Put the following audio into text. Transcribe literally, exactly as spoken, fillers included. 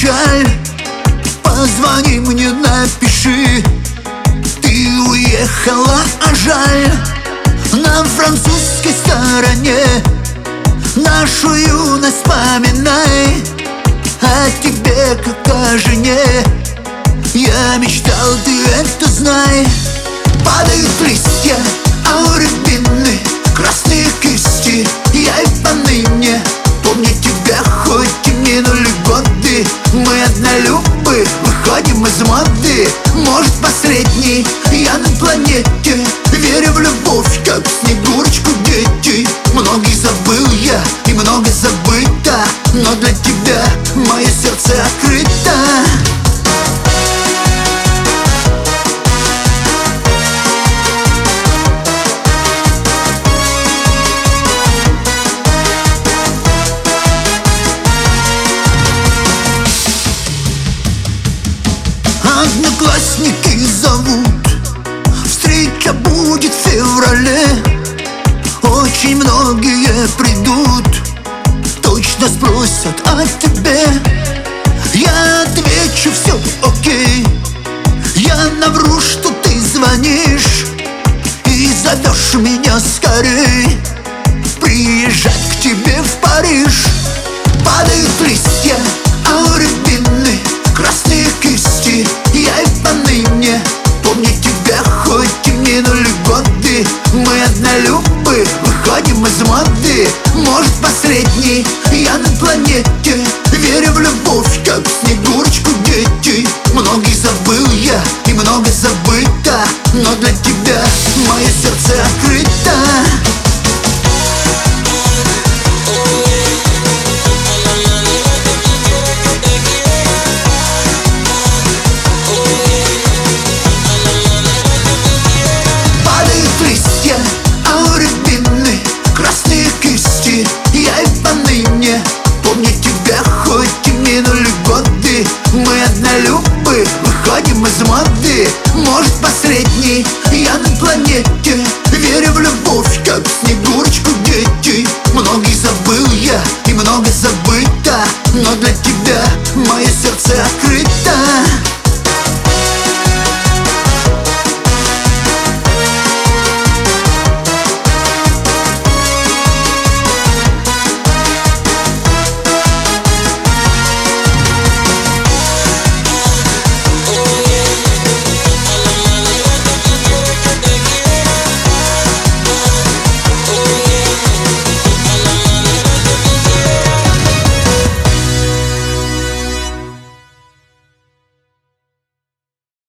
печаль, позвони мне, напиши. Ты уехала, а жаль. На французской стороне нашу юность вспоминай. О тебе, как о жене, я мечтал, ты это знай. Падают листья, а у рябины красные кисти. Я и поныне помню тебя, хоть и минули годы. Мы однолюбы, выходим из моды. Может, последний я на планете, верю в любовь, как в Снегурочку дети. Многих забыл я и много забыто, но для тебя мое сердце открыто. Одноклассники зовут, встреча будет в феврале. Очень многие придут, точно спросят о тебе. Я отвечу: все окей. Я навру, что ты звонишь и зовешь меня скорей приезжать к тебе в Париж. Падают листья, а у рябины красные кисти. Я и поныне помню тебя, хоть и минули годы. Мы однолюбы, выходим из моды. Может, последний я на планете, верю в любовь, как в Снегурочку дети. Многих забыл я и много забыто, но для тебя мое сердце открыто. Я и поныне помню тебя, хоть и минули годы. Мы однолюбы, выходим из моды. Может, последний я на планете,